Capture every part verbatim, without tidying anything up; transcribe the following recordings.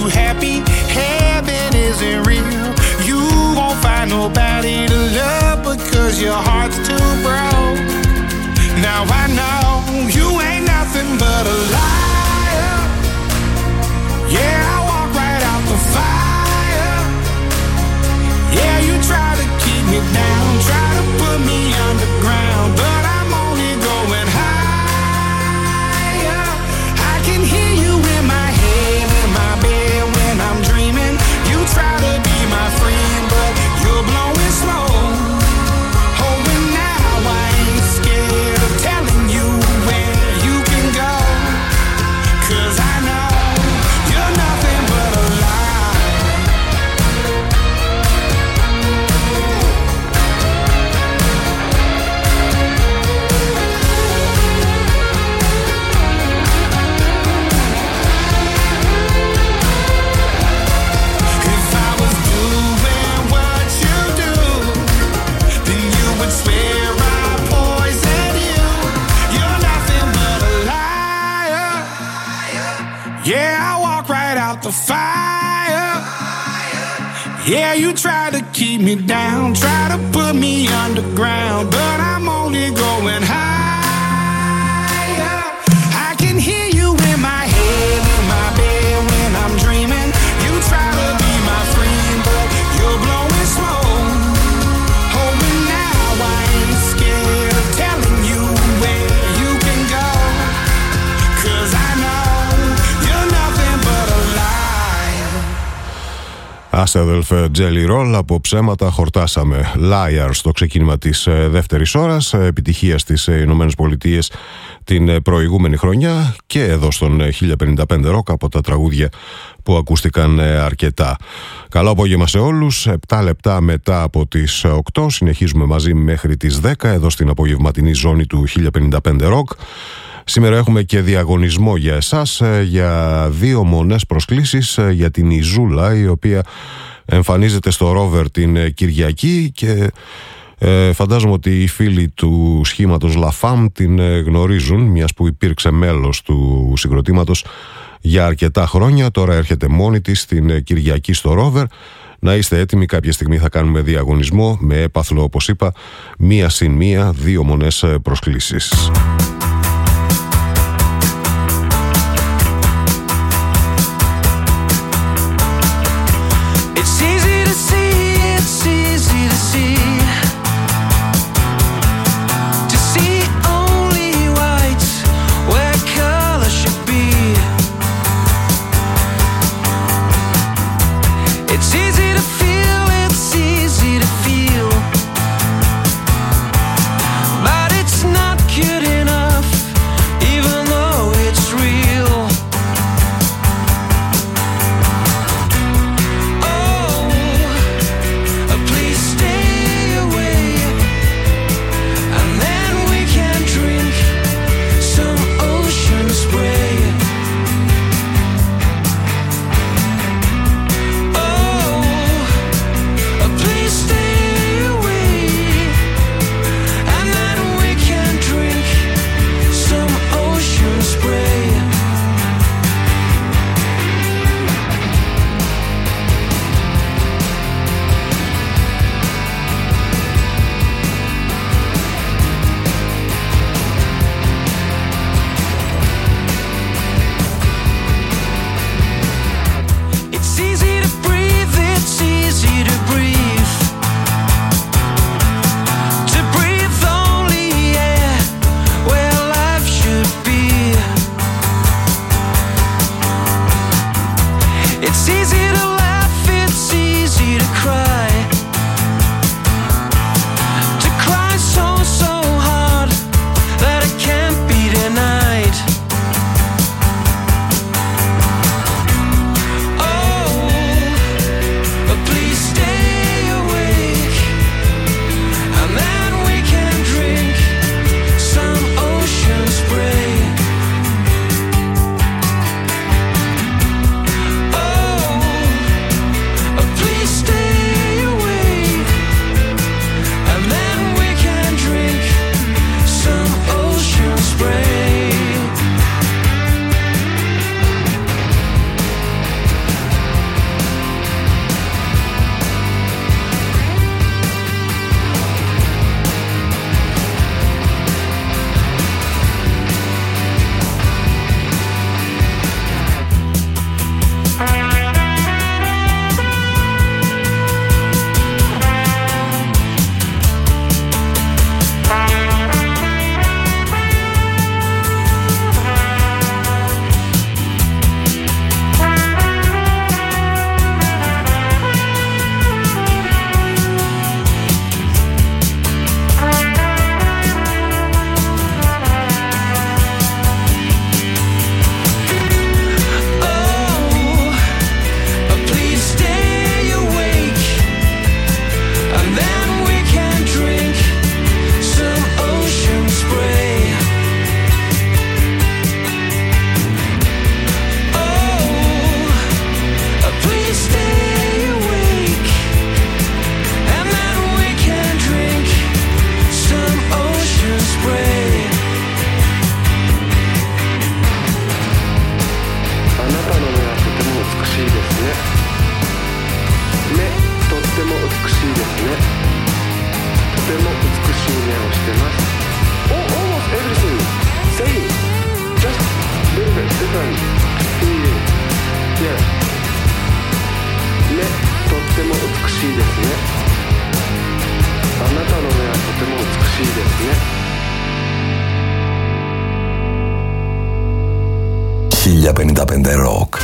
happy, heaven isn't real. You won't find nobody to love because your heart's too broke. Now I know you ain't nothing but a liar. Yeah, I walk right out the fire. Yeah, you try to keep me down, try to put me underground, but I'm only going higher. I can hear you in my head, in my bed when I'm dreaming. You try to be my friend, but you're blowing smoke. Oh, and now I ain't scared of telling you where you can go, 'cause I know you're nothing but a lie. If I was doing what you do, then you would swear I poisoned you. You're nothing but a liar. Yeah, I walk right out the fire. Yeah, you try to keep me down, try to put me underground, but I'm only going higher. I can hear you in my head, in my bed when I'm dreaming. You try to be my friend, but you're blowing smoke. Oh, and now I ain't scared of telling you where you can go, 'cause I know you're nothing but a lie. Άσε αδελφέ, Jelly Roll, από ψέματα χορτάσαμε. Liar στο ξεκίνημα της ε, δεύτερης ώρας, ε, επιτυχία στις ε, Ηνωμένες Πολιτείες την ε, προηγούμενη χρονιά και εδώ στον ε, χίλια πενήντα πέντε Rock από τα τραγούδια που ακούστηκαν ε, αρκετά. Καλό απόγευμα σε όλους, επτά λεπτά μετά από τις οκτώ, συνεχίζουμε μαζί μέχρι τις δέκα εδώ στην απογευματινή ζώνη του χίλια πενήντα πέντε Rock. Σήμερα έχουμε και διαγωνισμό για εσάς, για δύο μονές προσκλήσεις για την Ιζούλα, η οποία εμφανίζεται στο Ρόβερ την Κυριακή και ε, φαντάζομαι ότι οι φίλοι του σχήματος Λαφάμ την γνωρίζουν, μιας που υπήρξε μέλος του συγκροτήματος για αρκετά χρόνια. Τώρα έρχεται μόνη της την Κυριακή στο Ρόβερ. Να είστε έτοιμοι, κάποια στιγμή θα κάνουμε διαγωνισμό με έπαθλο, όπως είπα, μία συν μία, δύο μονές προσκλήσεις. But it's not good enough. してます。 Almost everything same, just little bit different. Yeah. 目とっても美しいですね。あなたの目はとても美しいですね。χίλια πενήντα πέντε Rock.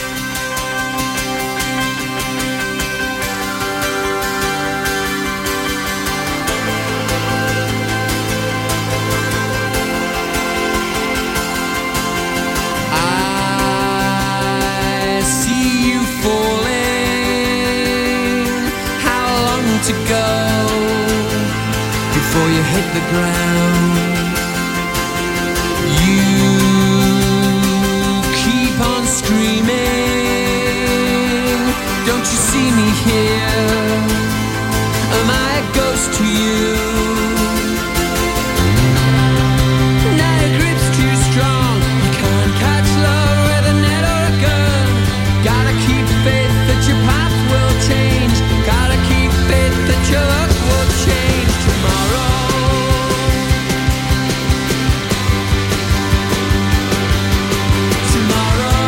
To go before you hit the ground. You keep on screaming. Don't you see me here? Am I a ghost to you? Now your grip's too strong. You can't catch love with a net or a gun. Gotta keep faith that your path will change. Gotta keep faith that your luck will change tomorrow. Tomorrow.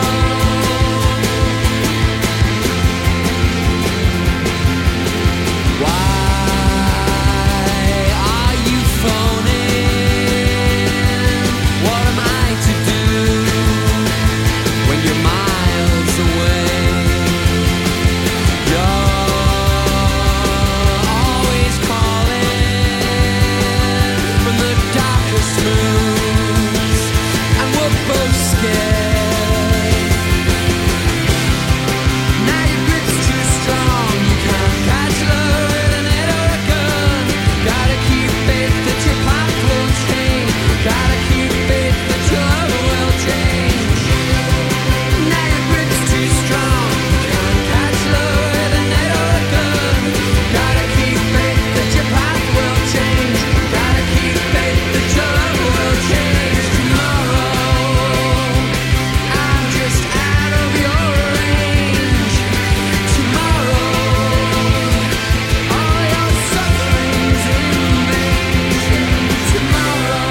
Why are you phoning? What am I to do when you're miles away? You're always calling from the darkest rooms, and we're both scared. Now your grip's too strong. You can't catch love with a net or a gun. Gotta keep faith that your path will change. Gotta keep faith that your love will change. Now your grip's too strong. You can't catch love with a net or a gun. Gotta keep faith that your path will change. Gotta keep faith that your love will change tomorrow. I'm just out of your range. Tomorrow, all your suffering's in vain. Tomorrow.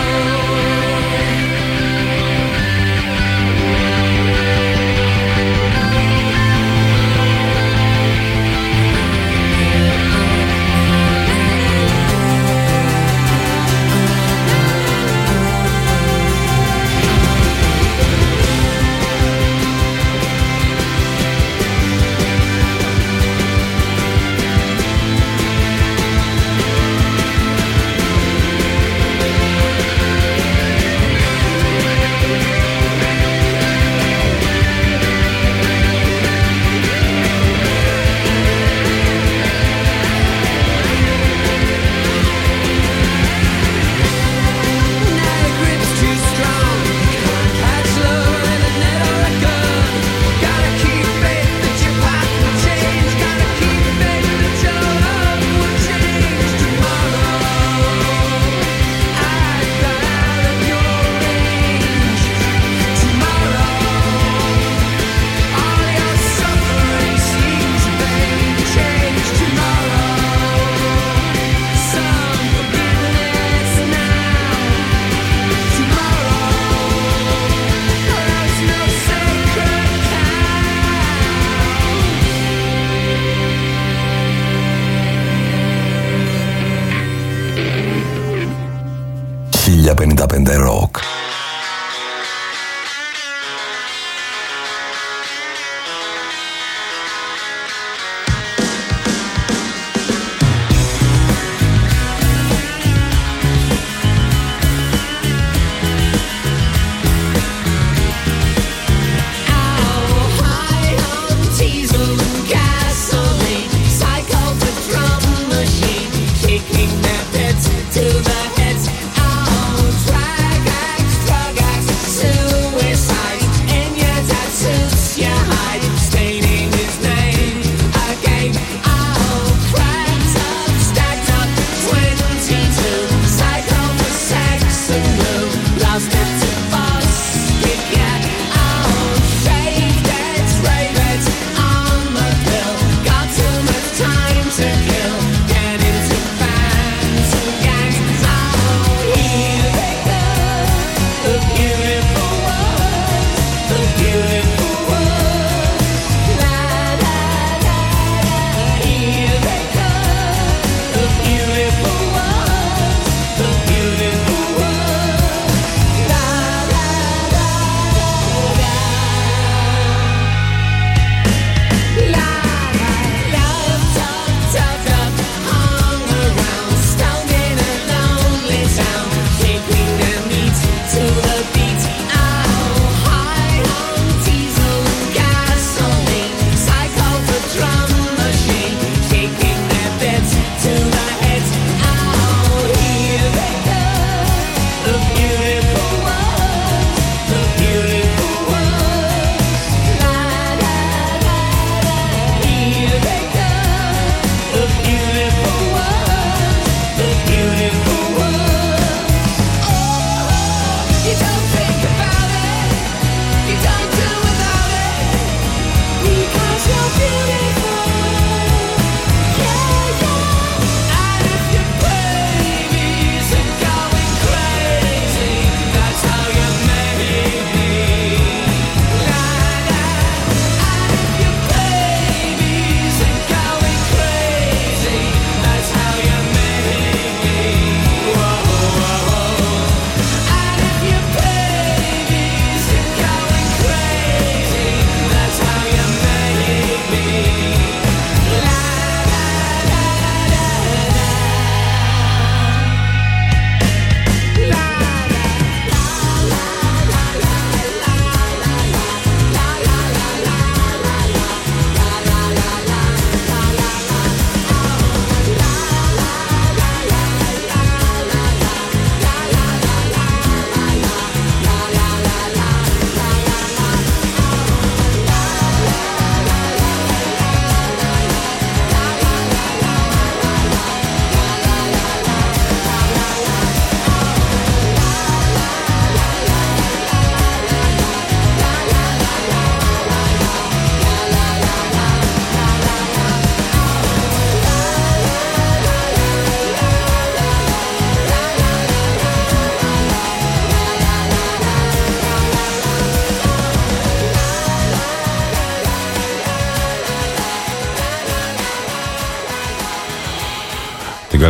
Now your grip's too strong. You can't catch love with a net or a gun. Gotta keep faith that your path will change. Gotta keep faith that your love will change tomorrow. I got out of your range. Tomorrow, all your suffering seems vain. Change tomorrow. Some forgiveness now. Tomorrow, there's no sacred cow. χίλια πενήντα πέντε Rock. Kicking their pits to the heads. I'll drag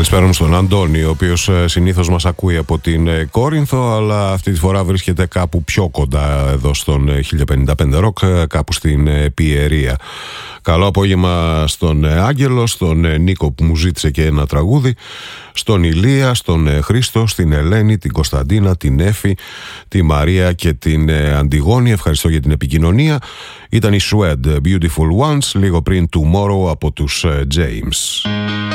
Καλησπέρα μου στον Αντώνη, ο οποίος συνήθως μας ακούει από την Κόρινθο, αλλά αυτή τη φορά βρίσκεται κάπου πιο κοντά εδώ στον χίλια πενήντα πέντε Rock, κάπου στην Πιερία. Καλό απόγευμα στον Άγγελο, στον Νίκο που μου ζήτησε και ένα τραγούδι, στον Ηλία, στον Χρήστο, στην Ελένη, την Κωνσταντίνα, την Έφη, τη Μαρία και την Αντιγόνη. Ευχαριστώ για την επικοινωνία. Ήταν η Suede, Beautiful Ones, λίγο πριν Tomorrow από τους James.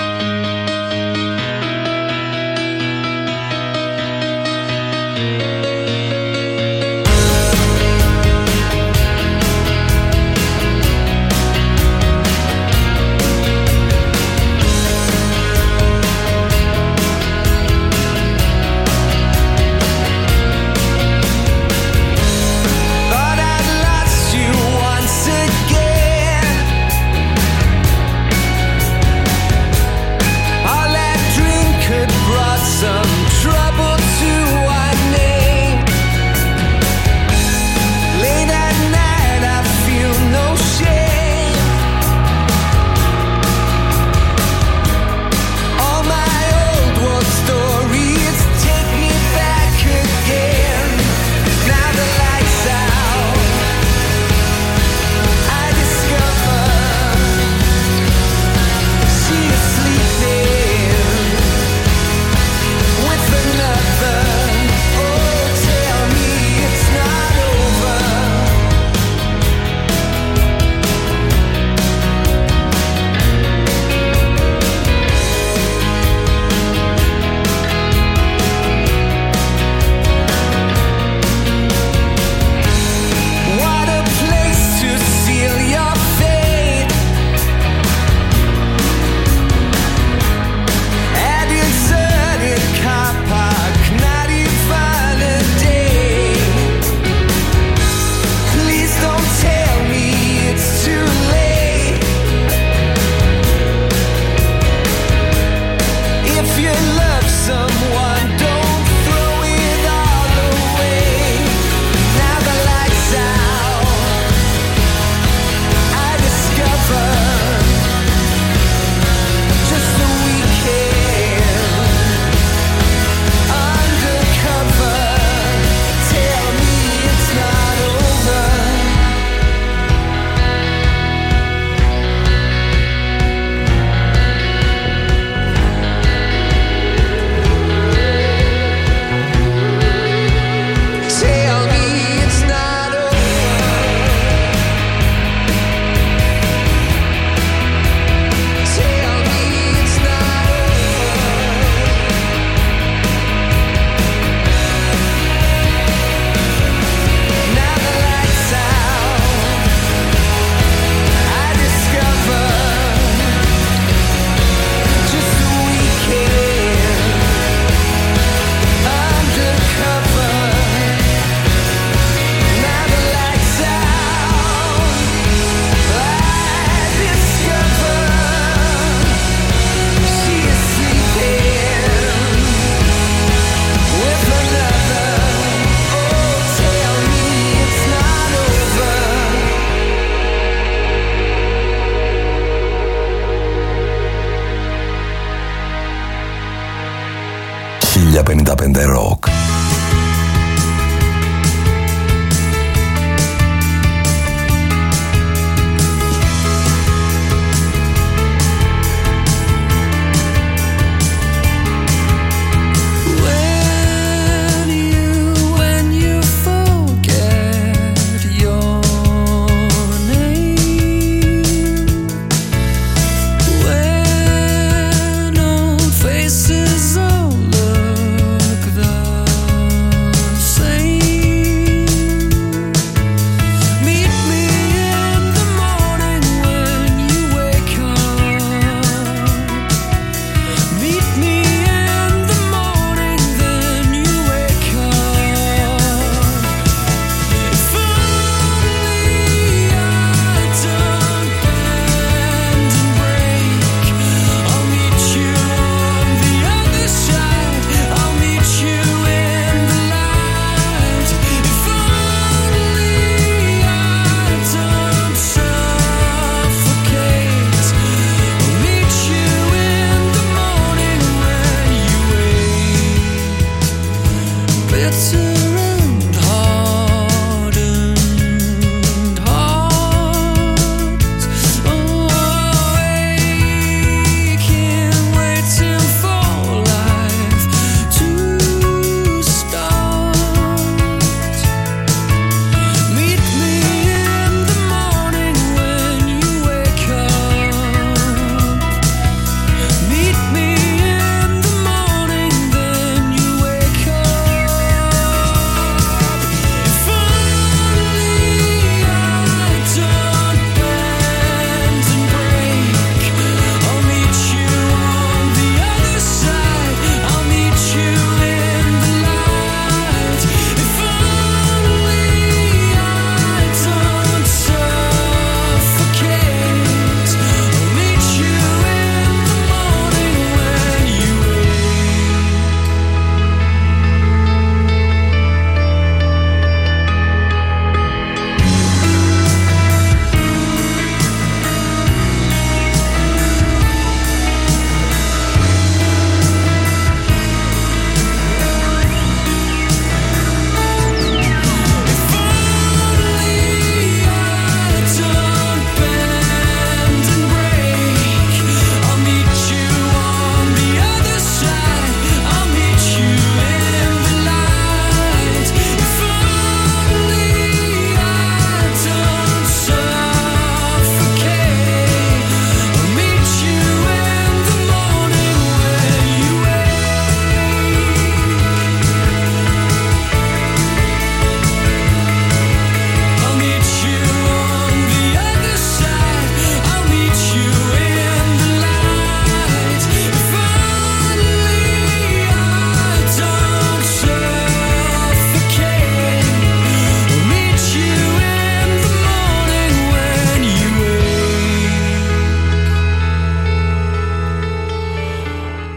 χίλια πενήντα πέντε Rock. Faces all look the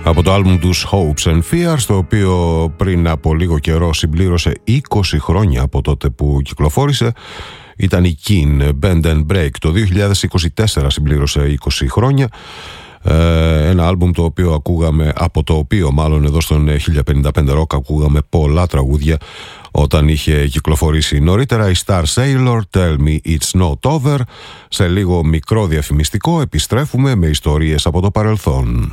από το άλμπουμ τους Hopes and Fears, το οποίο πριν από λίγο καιρό συμπλήρωσε είκοσι χρόνια από τότε που κυκλοφόρησε. Ήταν η Keen, Bend and Break. Το δύο χιλιάδες είκοσι τέσσερα συμπλήρωσε είκοσι χρόνια. Ε, ένα άλμπουμ το οποίο ακούγαμε, από το οποίο μάλλον εδώ στον χίλια πενήντα πέντε Rock ακούγαμε πολλά τραγούδια όταν είχε κυκλοφορήσει νωρίτερα. Η Star Sailor, Tell Me It's Not Over. Σε λίγο μικρό διαφημιστικό επιστρέφουμε με ιστορίες από το παρελθόν.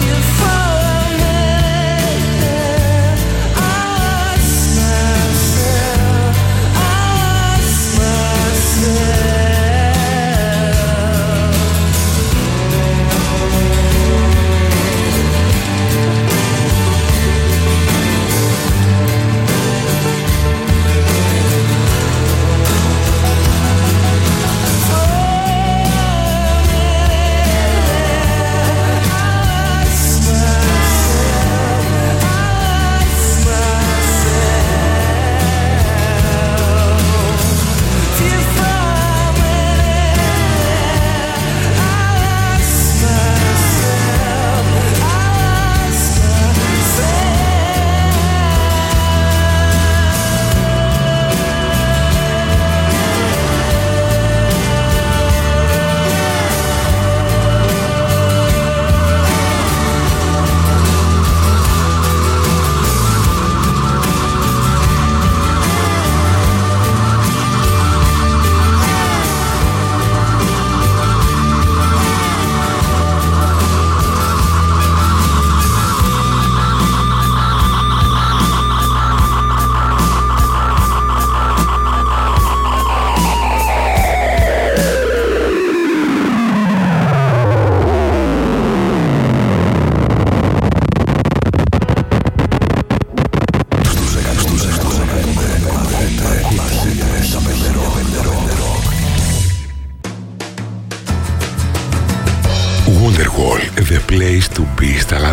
Myself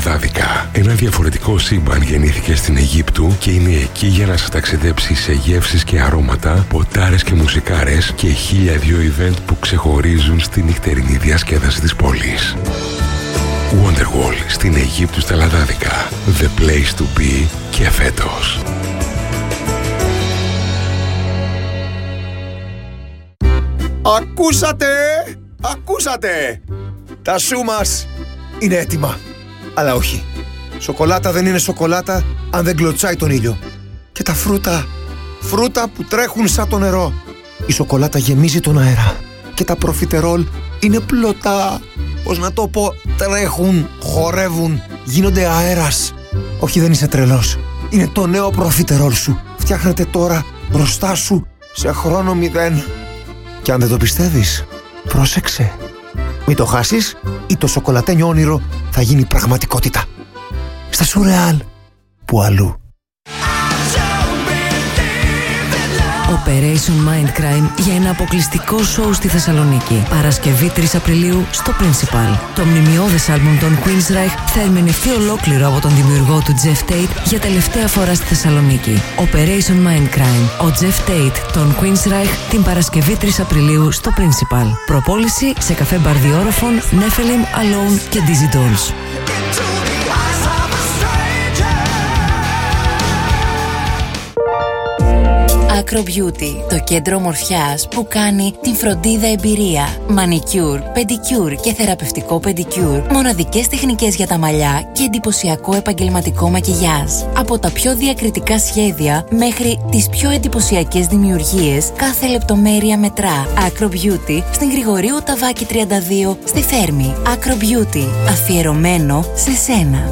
λαδάδικα. Ένα διαφορετικό σύμπαν γεννήθηκε στην Αιγύπτου και είναι εκεί για να σας ταξιδέψει σε γεύσεις και αρώματα, ποτάρες και μουσικάρες και χίλια δύο event που ξεχωρίζουν στη νυχτερινή διασκέδαση της πόλης. Wonderwall στην Αιγύπτου στα λαδάδικα. The place to be και φέτος. Ακούσατε! Ακούσατε! Τα σου μας είναι έτοιμα. Αλλά όχι. Σοκολάτα δεν είναι σοκολάτα αν δεν κλωτσάει τον ήλιο. Και τα φρούτα, φρούτα που τρέχουν σαν το νερό. Η σοκολάτα γεμίζει τον αέρα. Και τα προφιτερόλ είναι πλωτά. Πώς να το πω, τρέχουν, χορεύουν, γίνονται αέρας. Όχι, δεν είσαι τρελός. Είναι το νέο προφιτερόλ σου. Φτιάχνεται τώρα μπροστά σου σε χρόνο μηδέν. Και αν δεν το πιστεύεις, πρόσεξε. Μην το χάσεις ή το σοκολατένιο όνειρο θα γίνει πραγματικότητα. Στα Σουρεάλ, που αλλού. Operation Mindcrime για ένα αποκλειστικό σοου στη Θεσσαλονίκη. Παρασκευή τρεις Απριλίου στο Principal. Το μνημειώδες άλμπουμ των Queensryche θα ερμηνευτεί ολόκληρο από τον δημιουργό του Jeff Tate για τελευταία φορά στη Θεσσαλονίκη. Operation Mindcrime. Ο Jeff Tate των Queensryche την Παρασκευή τρεις Απριλίου στο Principal. Προπόληση σε καφέ μπαρδιόροφων, Nephilim, Alone και Dizzy Dolls. Acro Beauty, το κέντρο ομορφιάς που κάνει την φροντίδα εμπειρία. Μανικιούρ, πεντικιούρ και θεραπευτικό πεντικιούρ. Μοναδικές τεχνικές για τα μαλλιά και εντυπωσιακό επαγγελματικό μακιγιάζ. Από τα πιο διακριτικά σχέδια μέχρι τις πιο εντυπωσιακές δημιουργίες, κάθε λεπτομέρεια μετρά. Acro Beauty στην Γρηγορίου Ταβάκη τριάντα δύο στη Θέρμη. Acro Beauty, αφιερωμένο σε σένα.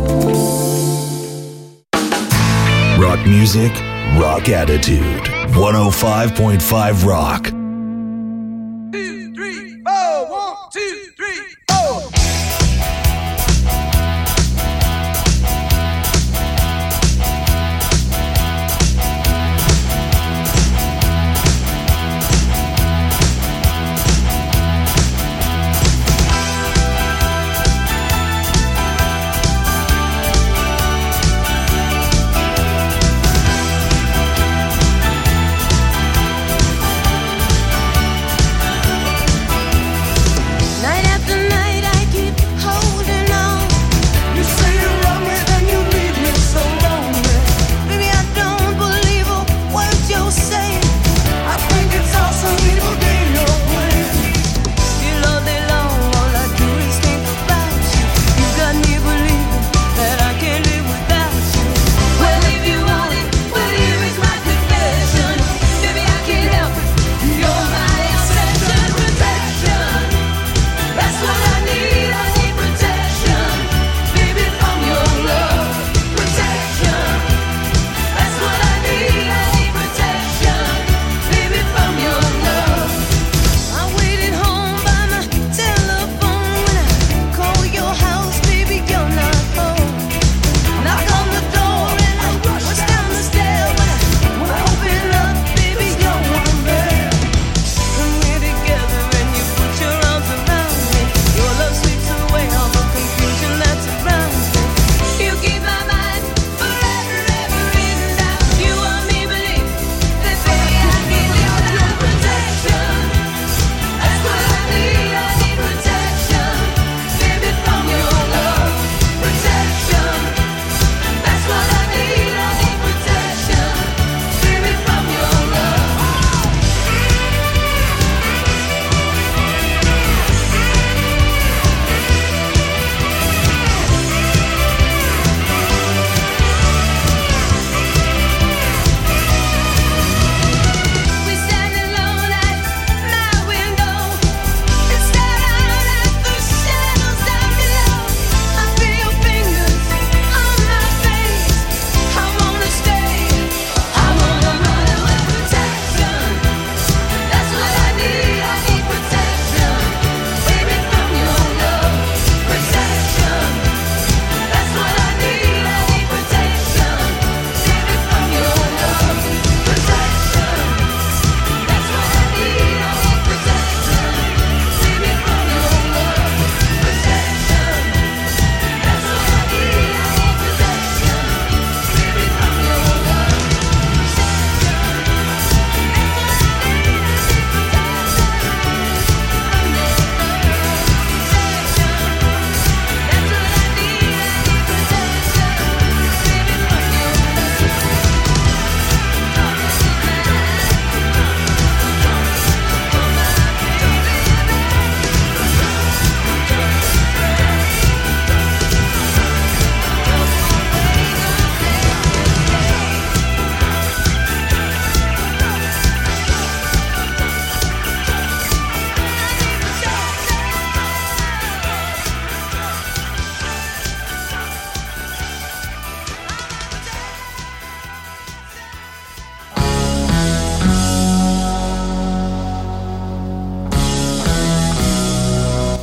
Rock music, rock attitude. one oh five point five Rock. Two, three, four, one, two, three, four.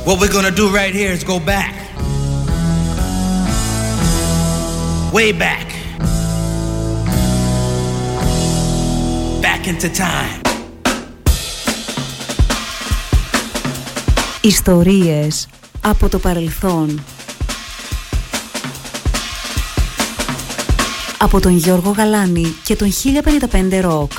What we're gonna do right here is go back. Way back. Back into time. Ιστορίες από το παρελθόν. Από τον Γιώργο Γαλάνη και τον χίλια πενήντα πέντε Rock.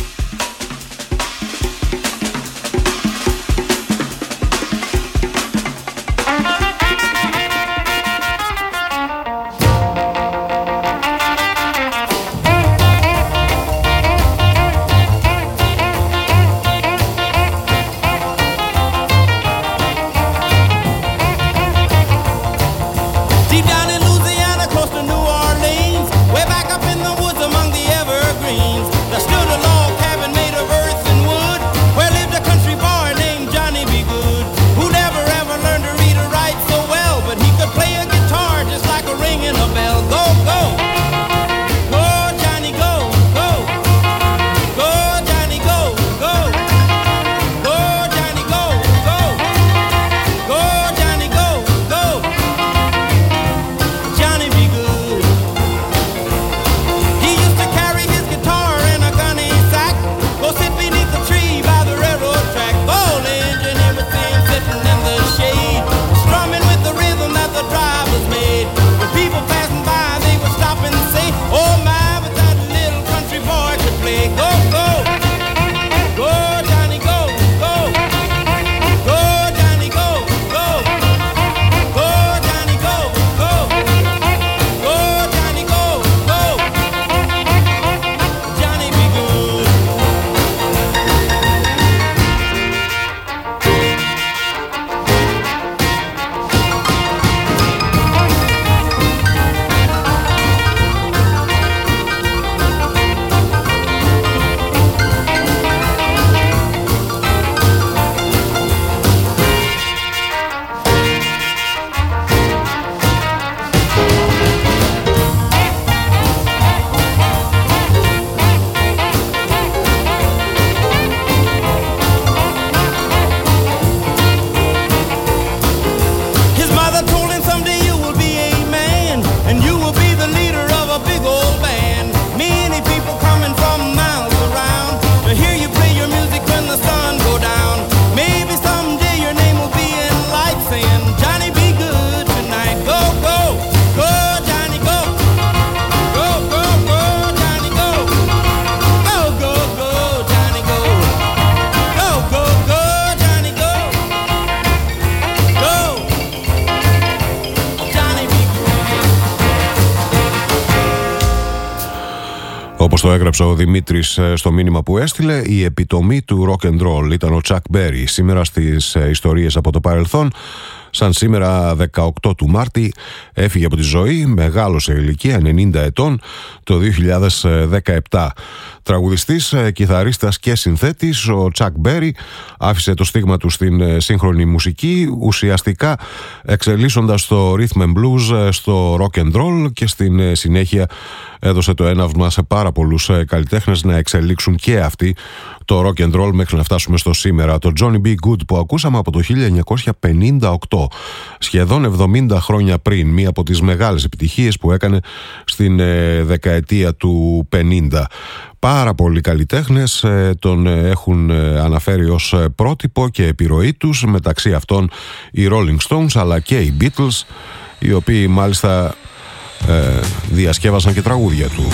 Όπως το έγραψε ο Δημήτρης στο μήνυμα που έστειλε, η επιτομή του rock and roll ήταν ο Chuck Berry. Σήμερα στις ιστορίες από το παρελθόν, σαν σήμερα δεκαοκτώ του Μάρτη, έφυγε από τη ζωή, μεγάλος σε ηλικία, ενενήντα ετών, το δύο χιλιάδες δεκαεπτά. Τραγουδιστής, κιθαρίστας και συνθέτης, ο Chuck Berry άφησε το στίγμα του στην σύγχρονη μουσική, ουσιαστικά εξελίσσοντας το rhythm and blues στο rock and roll, και στην συνέχεια έδωσε το έναυσμα σε πάρα πολλούς καλλιτέχνες να εξελίξουν και αυτοί το rock and roll μέχρι να φτάσουμε στο σήμερα. Το Johnny B. Good που ακούσαμε από το χίλια εννιακόσια πενήντα οκτώ, σχεδόν εβδομήντα χρόνια πριν, μία από τις μεγάλες επιτυχίες που έκανε στην δεκαετία του πενήντα. Πάρα πολλοί καλλιτέχνες τον έχουν αναφέρει ως πρότυπο και επιρροή τους, μεταξύ αυτών οι Rolling Stones αλλά και οι Beatles, οι οποίοι μάλιστα ε, διασκεύασαν και τραγούδια του.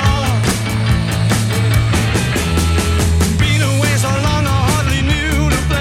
Been away so long I hardly knew the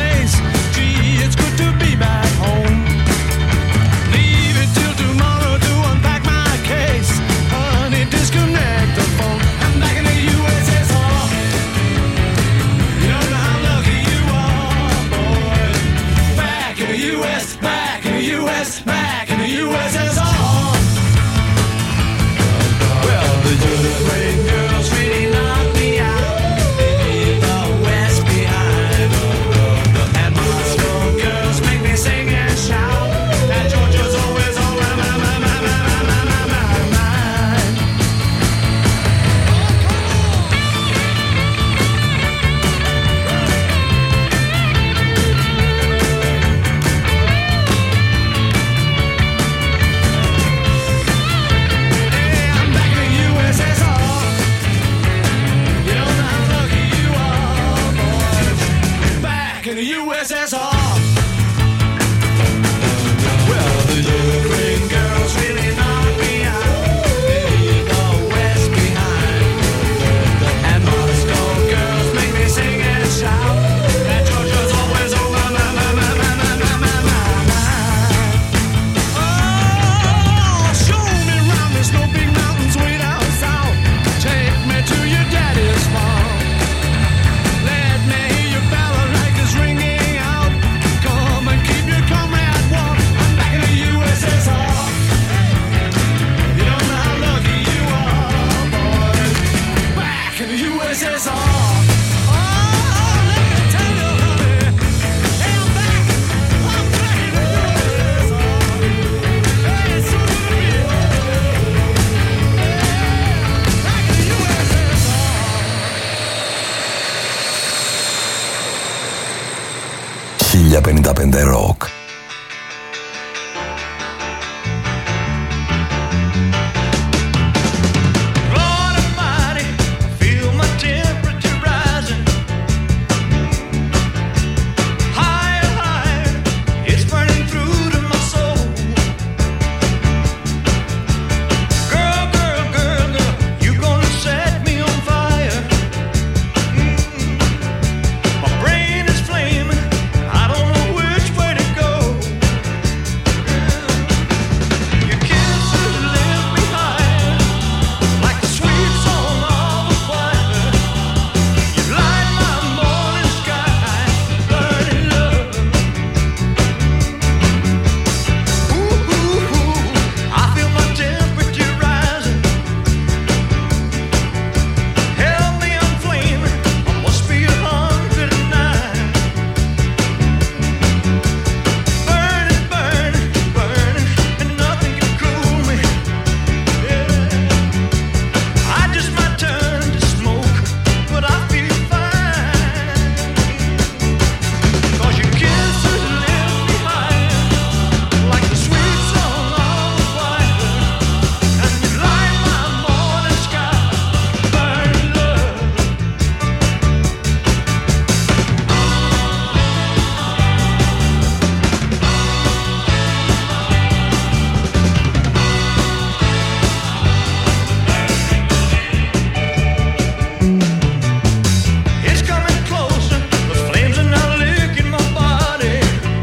in the U S S R. Well, the Ukraine girls really knock me out. They leave the West behind. And Moscow girls make me sing and shout. And Georgia's always over my, my, my, my, my, my, my, my, my. Oh, show me round, there's no big mountains way down south. Take me to your daddy's farm. Let me hear your balalaika's ringing out. Come and keep your comrade warm. I'm back in the U S S R. You don't know how lucky you are, boy. Back in the U S S R. Oh, let me tell you, honey. Hey, I'm back. I'm back in the U S S R. Hey, it's so good to be here. Back in the U S S R. χίλια πενήντα πέντε Rock. Lord Almighty, I feel my temperature rising. Higher, higher, it's burning through to my soul. Girl, girl, girl, girl, you gonna set me on fire. Mm. My brain is flaming, I don't know which way to go. Your kisses lift me higher, like the sweet song of a choir. You light my morning sky, burning love. Ooh, ooh, ooh, I feel my temperature rising. Help me, I'm flaming, I must be a hundred and nine. Burning, burning, burning, and nothing can cool me. Yeah, I just might turn to smoke, but I feel fine. 'Cause your kisses lift me higher, like the sweet song of a choir. And you light my morning sky, burning love. It's coming closer, the flames are now licking my body.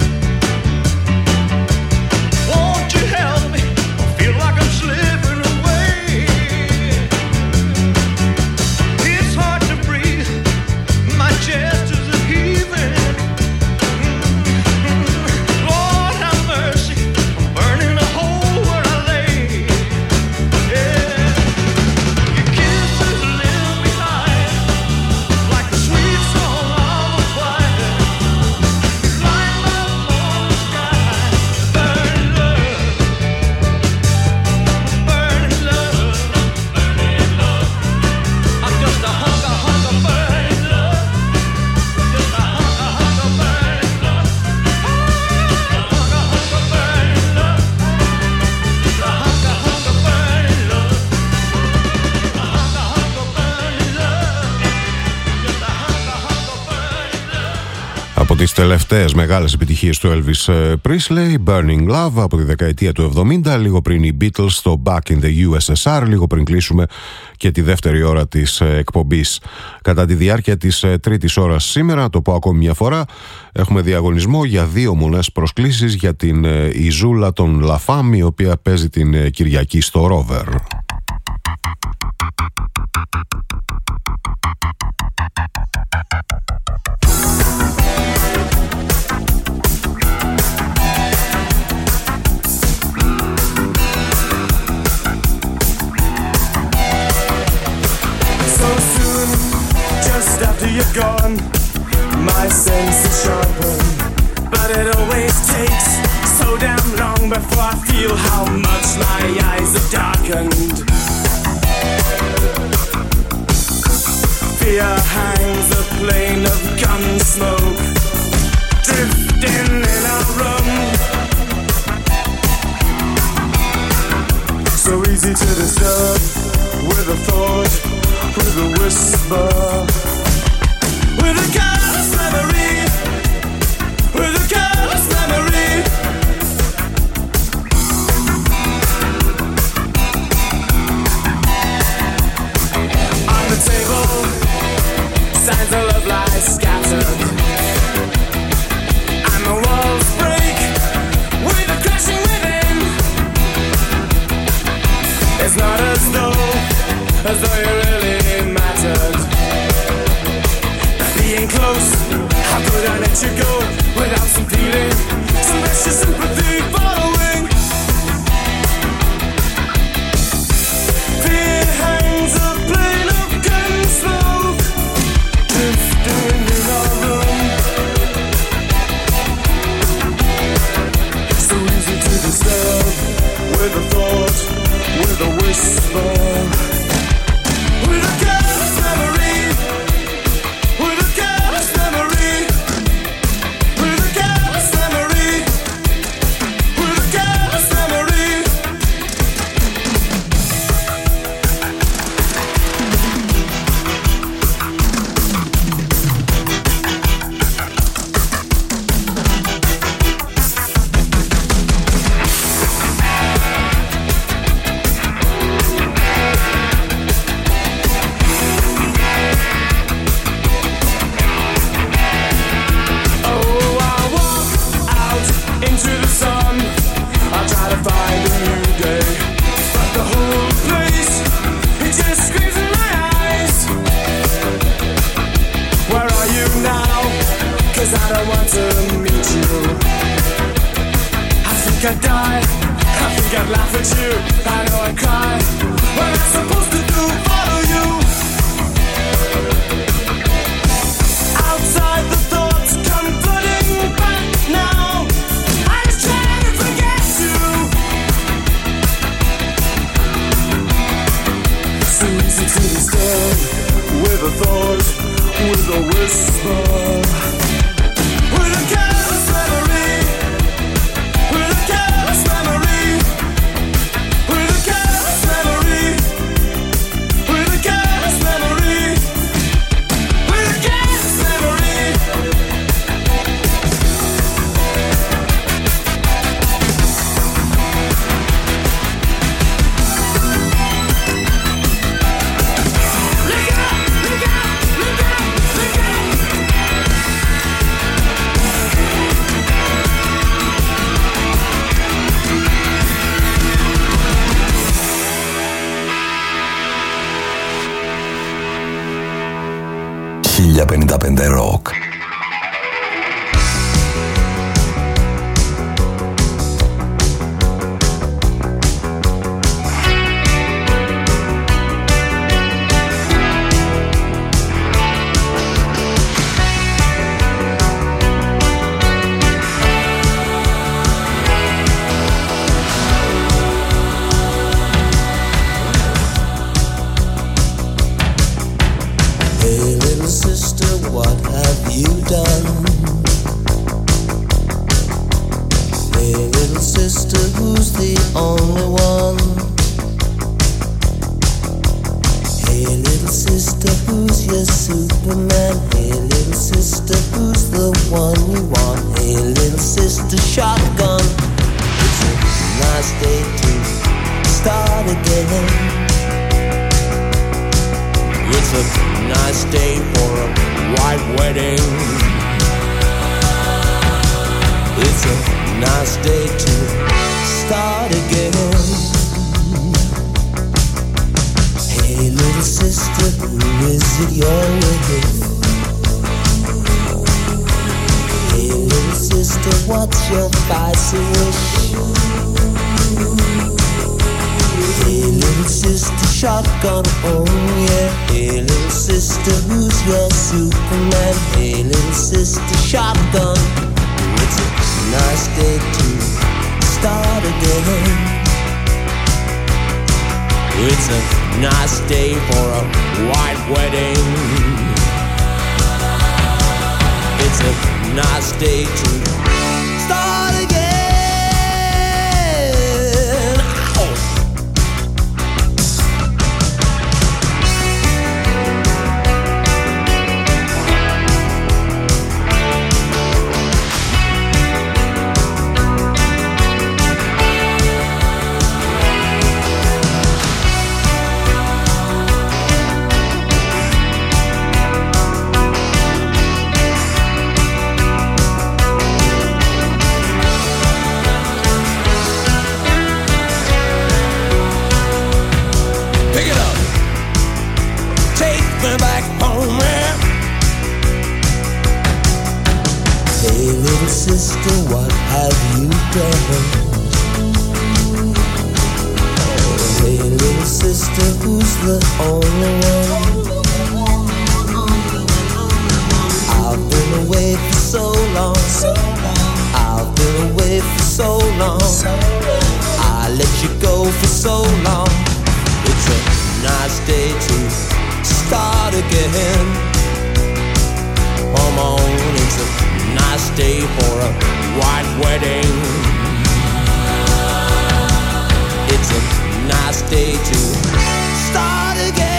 Won't you help me? I feel like I'm slipping away. It's hard to breathe, my chest is a heaving. Lord have mercy, I'm burning a hole where I lay. Yeah, your kisses lift me higher, like the sweet song of a choir. You light my morning sky, burning love, burning love, burning love. I'm just a hunk of hunk of burning love, just a hunk of hunk of burning love, hunk of hunk of burning love, just a hunk of hunk of burning love, a hunk of hunk of burning love, just a hunk of hunk of burning love. Από τις τελευταίες μεγάλες επιτυχίες του Elvis Presley, Burning Love από τη δεκαετία του εβδομήντα, λίγο πριν οι Beatles στο Back in the U S S R, λίγο πριν κλείσουμε και τη δεύτερη ώρα της εκπομπής. Κατά τη διάρκεια της τρίτης ώρας σήμερα, το πω ακόμη μια φορά, έχουμε διαγωνισμό για δύο μονές προσκλήσεις για την Ιζούλα των La Femme, η οποία παίζει την Κυριακή στο Rover. So soon, just after you're gone, my senses sharpen. But it always takes so damn long before I feel how much my eyes have darkened. Fear hangs a plane of gun smoke, drifting in our room. So easy to disturb with a thought, with a whisper, with a careless memory. shattered, and the walls break with a crashing within. It's not as though, as though you really mattered. Being close, how could I let you go without some feeling, some extra sympathy following? Fear hangs a plane of gun smoke, drifting in our room. So easy to disturb with a thought, with a whisper, with a careless memory, with a careless memory, with a careless memory, with a careless memory. I die, I think I'd laugh at you, I know I cry. What am I supposed to do? Follow you. Outside the thoughts come flooding back now. I just try to forget you. So easy to disturb with a thought, with a whisper, with a careless memory, with a careless memory, with a careless memory, with a careless memory, with a careless memory. Look out, look out, look out, look out. χίλια πενήντα πέντε Rock. Hey little sister, what have you done? Hey little sister, who's the only one? Hey little sister, who's your Superman? Hey little sister, who's the one you want? Hey little sister, shotgun. It's a nice day to start again. It's a nice day for a white wedding. It's a nice day to start again. Hey little sister, who is it you're with? Hey little sister, what's your spicy wish? Hey little sister, shotgun, oh yeah. Hey little sister, who's your Superman? Hey little sister, shotgun. It's a nice day to start again. It's a nice day for a white wedding. It's a nice day to start again. Ow! little sister, what have you done? Oh, hey, little sister, who's the only one? I've been away for so long. I've been away for so long. I let you go for so long. It's a nice day to start again. Come on, it's a nice day for a white wedding. It's a nice day to start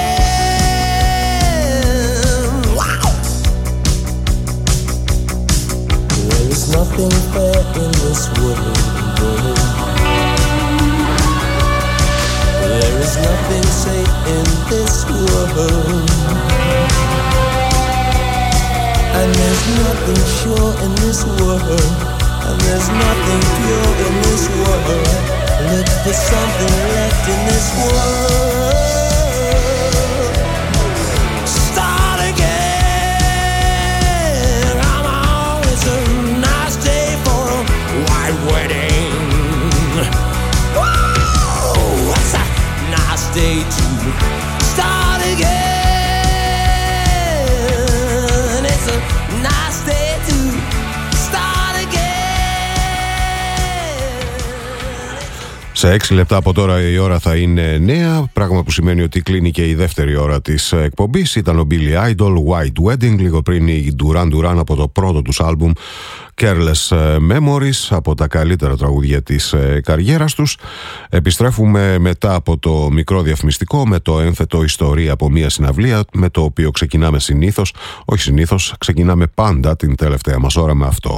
again. Wow! There is nothing fair in this world. There is nothing safe in this world. And there's nothing sure in this world. And there's nothing pure in this world. Look for something left in this world. Start again. Come on, it's a nice day for a white wedding. Whoa, it's a nice day to start again. Nice day to start again. Σε έξι λεπτά από τώρα η ώρα θα είναι νέα, πράγμα που σημαίνει ότι κλείνει και η δεύτερη ώρα της εκπομπής. Ήταν ο Billy Idol, White Wedding, λίγο πριν η Duran Duran από το πρώτο τους άλμπουμ Careless Memories, από τα καλύτερα τραγούδια της καριέρας τους. Επιστρέφουμε μετά από το μικρό διαφημιστικό με το ένθετο ιστορία από μια συναυλία, με το οποίο ξεκινάμε συνήθως, όχι συνήθως, ξεκινάμε πάντα την τελευταία μας ώρα με αυτό.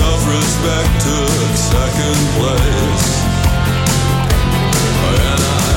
self-respect took second place, and I